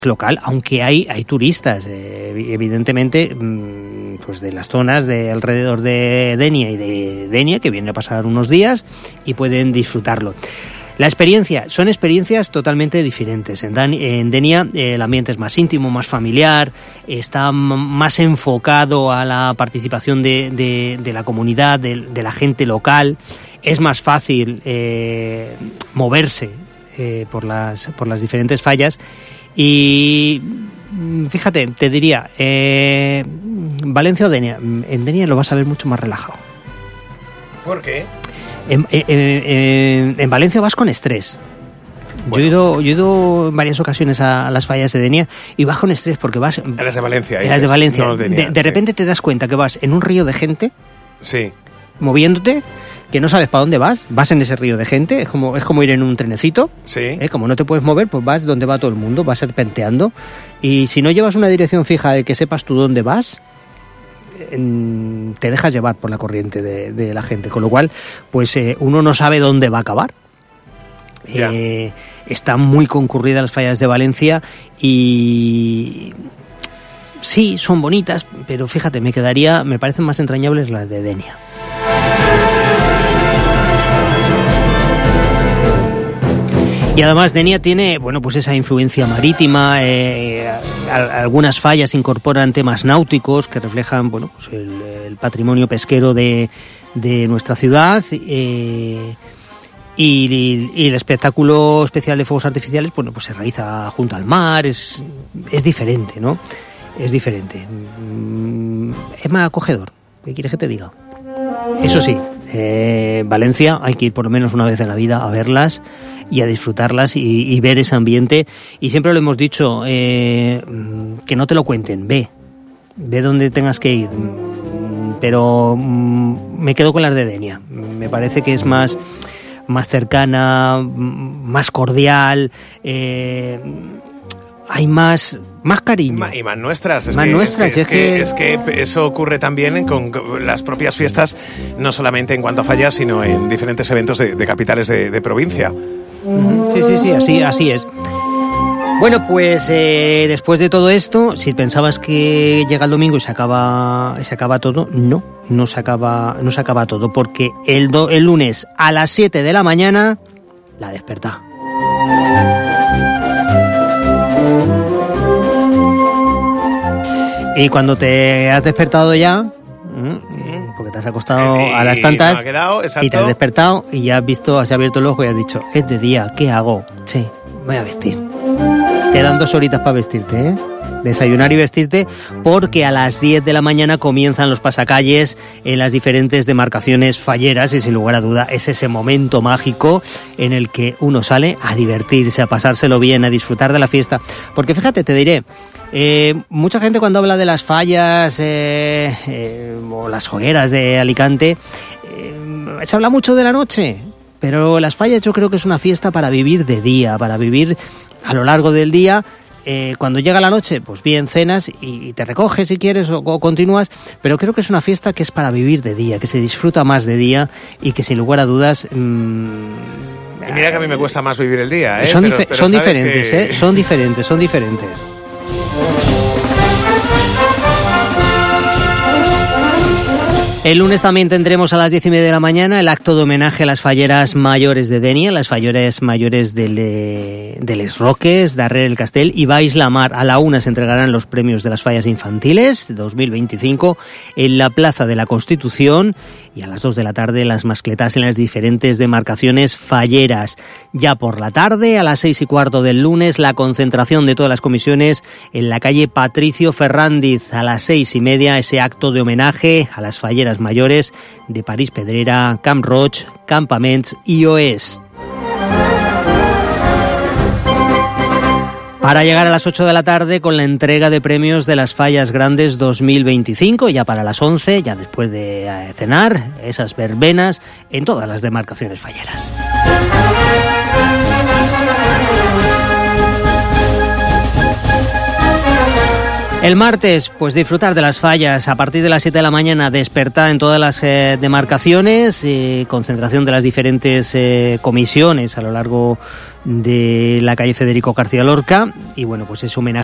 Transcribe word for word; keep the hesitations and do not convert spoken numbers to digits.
local, aunque hay hay turistas, eh, evidentemente, mmm, pues de las zonas de alrededor de Denia y de Denia que vienen a pasar unos días y pueden disfrutarlo. La experiencia, son experiencias totalmente diferentes. En, Dan, en Denia eh, el ambiente es más íntimo, más familiar, está m- más enfocado a la participación de, de, de la comunidad, de, de la gente local. Es más fácil eh, moverse eh, por las por las diferentes fallas. Y fíjate, te diría, eh, Valencia o Denia, en Denia lo vas a ver mucho más relajado. ¿Por qué? En, en, en, en Valencia vas con estrés. Bueno. Yo he ido, yo he ido en varias ocasiones a, a las fallas de Denia y vas con estrés porque vas... A las de Valencia. A las de Valencia. No, Denia, de de sí. repente te das cuenta que vas en un río de gente, sí, moviéndote, que no sabes para dónde vas, vas en ese río de gente, es como es como ir en un trenecito, sí. ¿eh? Como no te puedes mover, pues vas donde va todo el mundo, vas serpenteando, y si no llevas una dirección fija de que sepas tú dónde vas, en, te dejas llevar por la corriente de, de la gente, con lo cual pues eh, uno no sabe dónde va a acabar. Eh, están muy concurridas las fallas de Valencia y sí, son bonitas, pero fíjate, me quedaría, me parecen más entrañables las de Denia. Y además Denia tiene, bueno, pues esa influencia marítima, eh, a, algunas fallas incorporan temas náuticos que reflejan, bueno, pues el, el patrimonio pesquero de, de nuestra ciudad, eh, y, y el espectáculo especial de fuegos artificiales, bueno, pues se realiza junto al mar, es, es diferente, ¿no? Es diferente. Es más acogedor, ¿qué quieres que te diga? Eso sí, eh, Valencia hay que ir por lo menos una vez en la vida a verlas y a disfrutarlas y, y ver ese ambiente. Y siempre lo hemos dicho, eh, que no te lo cuenten, ve, ve donde tengas que ir. Pero mm, me quedo con las de Denia. Me parece que es más, más cercana, más cordial, eh, hay más... Más cariño. Y más nuestras. Es más que, nuestras. Es que, es, que, es que eso ocurre también con las propias fiestas, no solamente en cuanto a fallas, sino en diferentes eventos de, de capitales de, de provincia. Sí, sí, sí, así, así es. Bueno, pues eh, después de todo esto, si pensabas que llega el domingo y se acaba, se acaba todo, no, no se acaba, no se acaba todo, porque el, do, el lunes a las siete de la mañana, la despertá. Y cuando te has despertado ya, porque te has acostado y, a las tantas, no quedado, y te has despertado y ya has visto, has abierto el ojo y has dicho, es de día, ¿qué hago? Sí, voy a vestir. Te dan dos horitas para vestirte, ¿eh? Desayunar y vestirte, porque a las diez de la mañana comienzan los pasacalles en las diferentes demarcaciones falleras y sin lugar a duda es ese momento mágico en el que uno sale a divertirse, a pasárselo bien, a disfrutar de la fiesta. Porque fíjate, te diré, eh, mucha gente cuando habla de las fallas eh, eh, o las hogueras de Alicante, eh, se habla mucho de la noche, pero las fallas yo creo que es una fiesta para vivir de día, para vivir a lo largo del día. Eh, cuando llega la noche, pues bien, cenas y, y te recoges si quieres o, o continúas, pero creo que es una fiesta que es para vivir de día, que se disfruta más de día y que sin lugar a dudas... Mmm, y mira que a mí me cuesta más vivir el día, ¿eh? Son, pero, dife- pero son diferentes, que... ¿eh? Son diferentes, son diferentes. El lunes también tendremos a las diez y media de la mañana el acto de homenaje a las falleras mayores de Denia, las falleras mayores de, Le, de Les Roques, Darrer el Castell y Baix la Mar. A la una se entregarán los premios de las fallas infantiles dos mil veinticinco en la Plaza de la Constitución y a las dos de la tarde las mascletas en las diferentes demarcaciones falleras. Ya por la tarde, a las seis y cuarto del lunes, la concentración de todas las comisiones en la calle Patricio Ferrandiz. A las seis y media, ese acto de homenaje a las falleras mayores de París Pedrera, Camp Roig, Campaments i Oest. Para llegar a las ocho de la tarde con la entrega de premios de las Fallas Grandes dos mil veinticinco, ya para las once, ya después de cenar, esas verbenas en todas las demarcaciones falleras. El martes, pues disfrutar de las fallas. A partir de las siete de la mañana, despertar en todas las eh, demarcaciones, eh, concentración de las diferentes eh, comisiones a lo largo de la calle Federico García Lorca. Y bueno, pues ese homenaje